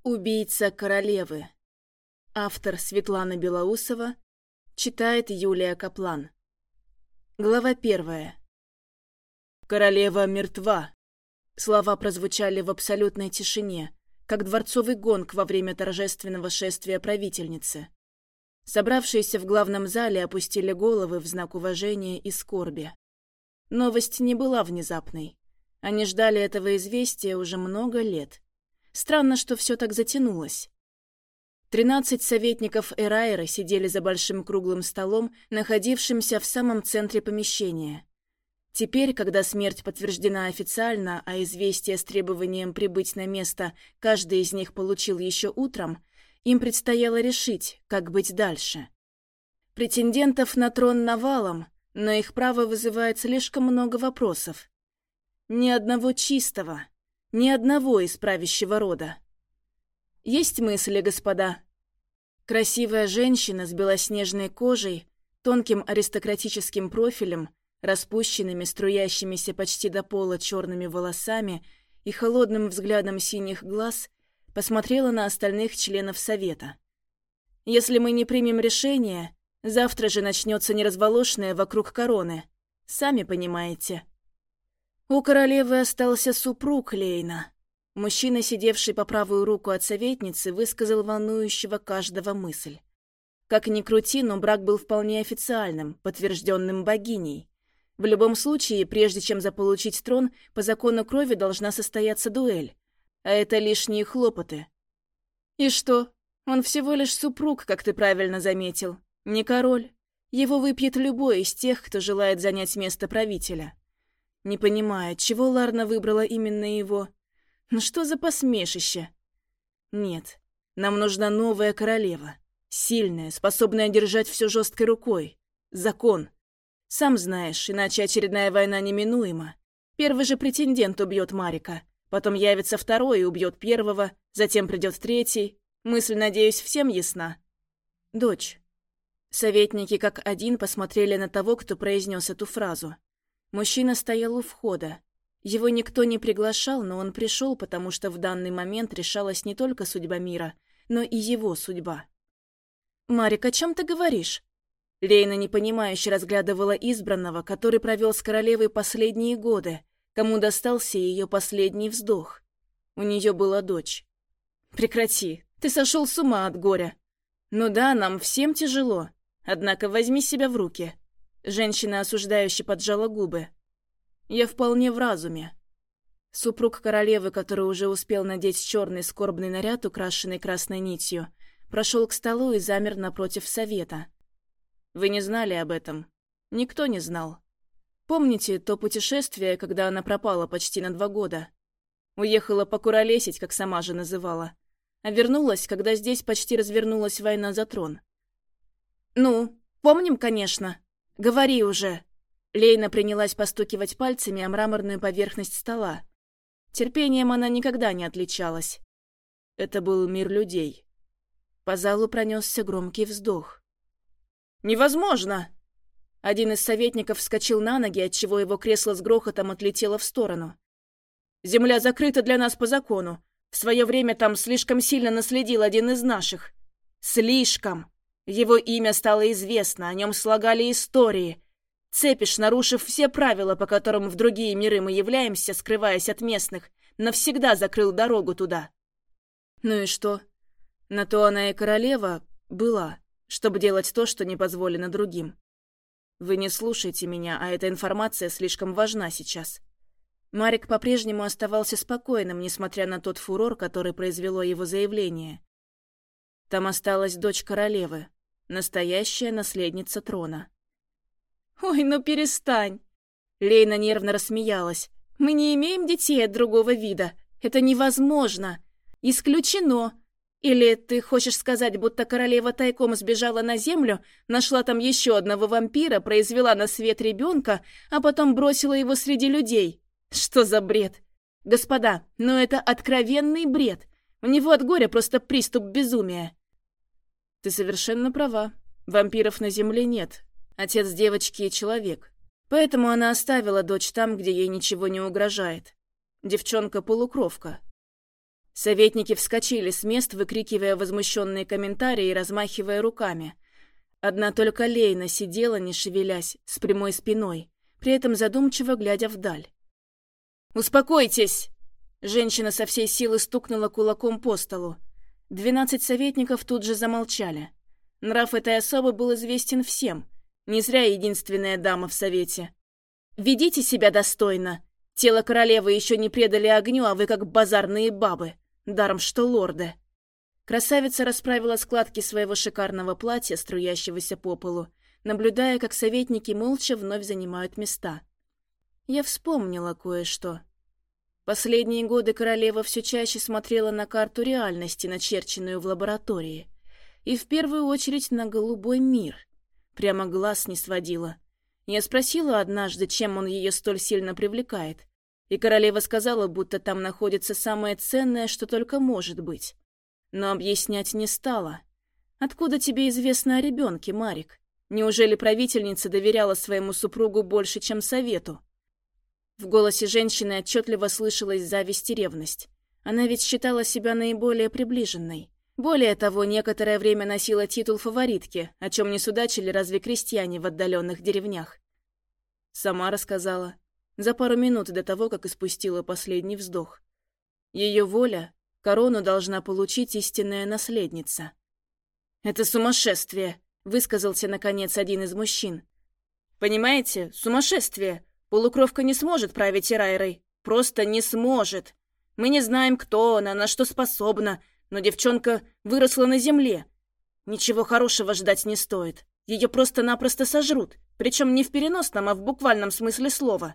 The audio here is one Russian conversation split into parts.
Убийца королевы. Автор Светлана Белоусова. Читает Юлия Каплан. Глава 1. «Королева мертва». Слова прозвучали в абсолютной тишине, как дворцовый гонг во время торжественного шествия правительницы. Собравшиеся в главном зале опустили головы в знак уважения и скорби. Новость не была внезапной. Они ждали этого известия уже много лет. Странно, что все так затянулось. 13 советников Эрайры сидели за большим круглым столом, находившимся в самом центре помещения. Теперь, когда смерть подтверждена официально, а известие с требованием прибыть на место каждый из них получил еще утром, им предстояло решить, как быть дальше. Претендентов на трон навалом, но их право вызывает слишком много вопросов. Ни одного чистого. Ни одного из правящего рода. Есть мысли, господа? Красивая женщина с белоснежной кожей, тонким аристократическим профилем, распущенными, струящимися почти до пола черными волосами и холодным взглядом синих глаз посмотрела на остальных членов совета. Если мы не примем решение, завтра же начнется неразболошное вокруг короны. Сами понимаете. У королевы остался супруг Лейна. Мужчина, сидевший по правую руку от советницы, высказал волнующего каждого мысль. Как ни крути, но брак был вполне официальным, подтвержденным богиней. В любом случае, прежде чем заполучить трон, по закону крови должна состояться дуэль. А это лишние хлопоты. И что? Он всего лишь супруг, как ты правильно заметил. Не король. Его выпьет любой из тех, кто желает занять место правителя. Не понимаю, чего Ларна выбрала именно его. Ну что за посмешище? Нет, нам нужна новая королева. Сильная, способная держать все жесткой рукой. Закон. Сам знаешь, иначе очередная война неминуема. Первый же претендент убьет Марика. Потом явится второй и убьет первого. Затем придет третий. Мысль, надеюсь, всем ясна. Дочь. Советники как один посмотрели на того, кто произнес эту фразу. Мужчина стоял у входа. Его никто не приглашал, но он пришел, потому что в данный момент решалась не только судьба мира, но и его судьба. «Марик, о чем ты говоришь?» Лейна непонимающе разглядывала избранного, который провел с королевой последние годы, кому достался ее последний вздох. У нее была дочь. «Прекрати, ты сошел с ума от горя. Ну да, нам всем тяжело, однако возьми себя в руки». Женщина осуждающе поджала губы. «Я вполне в разуме». Супруг королевы, который уже успел надеть черный скорбный наряд, украшенный красной нитью, прошел к столу и замер напротив совета. «Вы не знали об этом. Никто не знал. Помните то путешествие, когда она пропала почти на 2 года? Уехала покуролесить, как сама же называла. А вернулась, когда здесь почти развернулась война за трон». «Ну, помним, конечно. Говори уже». Лейна принялась постукивать пальцами о мраморную поверхность стола. Терпением она никогда не отличалась. Это был мир людей. По залу пронесся громкий вздох. «Невозможно!» Один из советников вскочил на ноги, отчего его кресло с грохотом отлетело в сторону. «Земля закрыта для нас по закону. В свое время там слишком сильно наследил один из наших. Слишком! Его имя стало известно, о нем слагали истории. Цепиш, нарушив все правила, по которым в другие миры мы являемся, скрываясь от местных, навсегда закрыл дорогу туда». Ну и что? На то она и королева была, чтобы делать то, что не позволено другим. Вы не слушайте меня, а эта информация слишком важна сейчас. Марик по-прежнему оставался спокойным, несмотря на тот фурор, который произвело его заявление. Там осталась дочь королевы, настоящая наследница трона. «Ой, ну перестань!» Лейна нервно рассмеялась. «Мы не имеем детей от другого вида. Это невозможно. Исключено. Или ты хочешь сказать, будто королева тайком сбежала на землю, нашла там еще одного вампира, произвела на свет ребенка, а потом бросила его среди людей? Что за бред? Господа, ну это откровенный бред. У него от горя просто приступ безумия». «Ты совершенно права. Вампиров на земле нет. Отец девочки — человек. Поэтому она оставила дочь там, где ей ничего не угрожает. Девчонка-полукровка. Советники вскочили с мест, выкрикивая возмущенные комментарии и размахивая руками. Одна только Лейна сидела, не шевелясь, с прямой спиной, при этом задумчиво глядя вдаль. «Успокойтесь!» Женщина со всей силы стукнула кулаком по столу. 12 советников тут же замолчали. Нрав этой особы был известен всем. Не зря единственная дама в совете. «Ведите себя достойно. Тело королевы еще не предали огню, а вы как базарные бабы. Даром что лорды». Красавица расправила складки своего шикарного платья, струящегося по полу, наблюдая, как советники молча вновь занимают места. Я вспомнила кое-что. Последние годы королева все чаще смотрела на карту реальности, начерченную в лаборатории. И в первую очередь на голубой мир. Прямо глаз не сводила. Я спросила однажды, чем он ее столь сильно привлекает. И королева сказала, будто там находится самое ценное, что только может быть. Но объяснять не стала. «Откуда тебе известно о ребенке, Марик? Неужели правительница доверяла своему супругу больше, чем совету?» В голосе женщины отчетливо слышалась зависть и ревность. Она ведь считала себя наиболее приближенной. Более того, некоторое время носила титул фаворитки, о чем не судачили разве крестьяне в отдаленных деревнях. Сама рассказала. За пару минут до того, как испустила последний вздох. Ее воля, корону должна получить истинная наследница. «Это сумасшествие», — высказался, наконец, один из мужчин. «Понимаете, сумасшествие. Полукровка не сможет править Ирайрой. Просто не сможет. Мы не знаем, кто она, на что способна, но девчонка выросла на земле. Ничего хорошего ждать не стоит. Ее просто-напросто сожрут, причем не в переносном, а в буквальном смысле слова».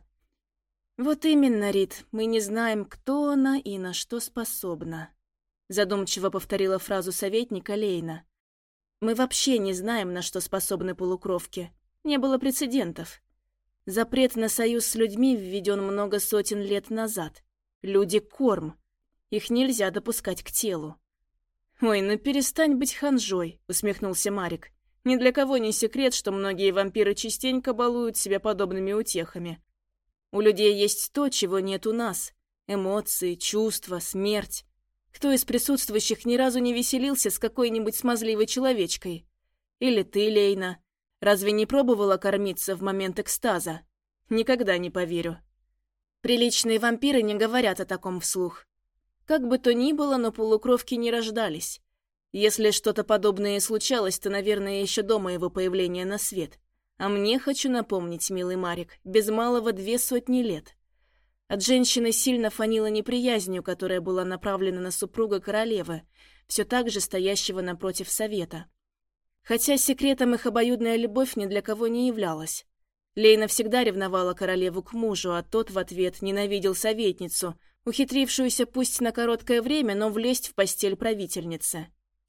«Вот именно, Рит, мы не знаем, кто она и на что способна», — задумчиво повторила фразу советника Лейна. «Мы вообще не знаем, на что способны полукровки. Не было прецедентов. Запрет на союз с людьми введен много сотен лет назад. Люди — корм. Их нельзя допускать к телу». «Ой, ну перестань быть ханжой», — усмехнулся Марик. «Ни для кого не секрет, что многие вампиры частенько балуют себя подобными утехами. У людей есть то, чего нет у нас. Эмоции, чувства, смерть. Кто из присутствующих ни разу не веселился с какой-нибудь смазливой человечкой? Или ты, Лейна? Разве не пробовала кормиться в момент экстаза? Никогда не поверю». Приличные вампиры не говорят о таком вслух. Как бы то ни было, но полукровки не рождались. Если что-то подобное и случалось, то, наверное, еще до моего появления на свет. А мне, хочу напомнить, милый Марик, без малого 200 лет. От женщины сильно фанило неприязнью, которая была направлена на супруга королевы, все так же стоящего напротив совета. Хотя секретом их обоюдная любовь ни для кого не являлась. Лейна всегда ревновала королеву к мужу, а тот в ответ ненавидел советницу, ухитрившуюся пусть на короткое время, но влезть в постель правительницы.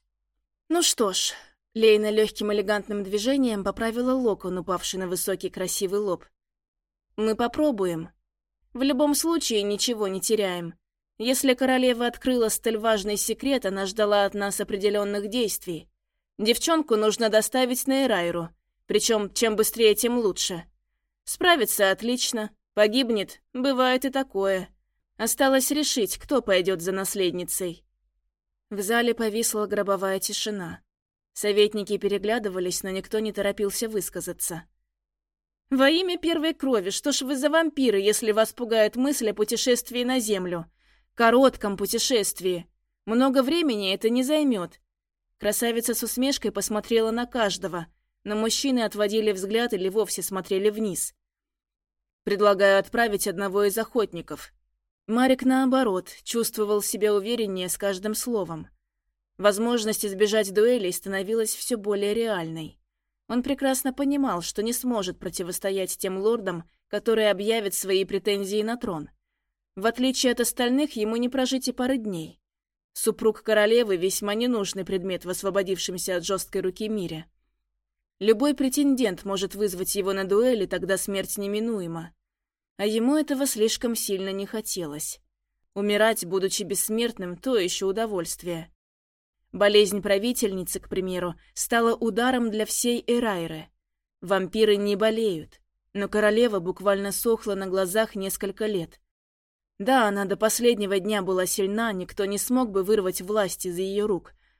Ну что ж, Лейна легким элегантным движением поправила локон, упавший на высокий красивый лоб. «Мы попробуем. В любом случае ничего не теряем. Если королева открыла столь важный секрет, она ждала от нас определенных действий. Девчонку нужно доставить на Ирайру, причем чем быстрее, тем лучше. Справится отлично, погибнет, бывает и такое. Осталось решить, кто пойдет за наследницей». В зале повисла гробовая тишина. Советники переглядывались, но никто не торопился высказаться. «Во имя первой крови, что ж вы за вампиры, если вас пугает мысль о путешествии на Землю? Коротком путешествии. Много времени это не займет». Красавица с усмешкой посмотрела на каждого, но мужчины отводили взгляд или вовсе смотрели вниз. «Предлагаю отправить одного из охотников». Марик, наоборот, чувствовал себя увереннее с каждым словом. Возможность избежать дуэлей становилась все более реальной. Он прекрасно понимал, что не сможет противостоять тем лордам, которые объявят свои претензии на трон. В отличие от остальных, ему не прожить и пары дней. Супруг королевы — весьма ненужный предмет в освободившемся от жесткой руки мире. Любой претендент может вызвать его на дуэль, и тогда смерть неминуема. А ему этого слишком сильно не хотелось. Умирать, будучи бессмертным, то еще удовольствие. Болезнь правительницы, к примеру, стала ударом для всей Ирайры. Вампиры не болеют, но королева буквально сохла на глазах несколько лет. Да, она до последнего дня была сильна, никто не смог бы вырвать власть из ее рук.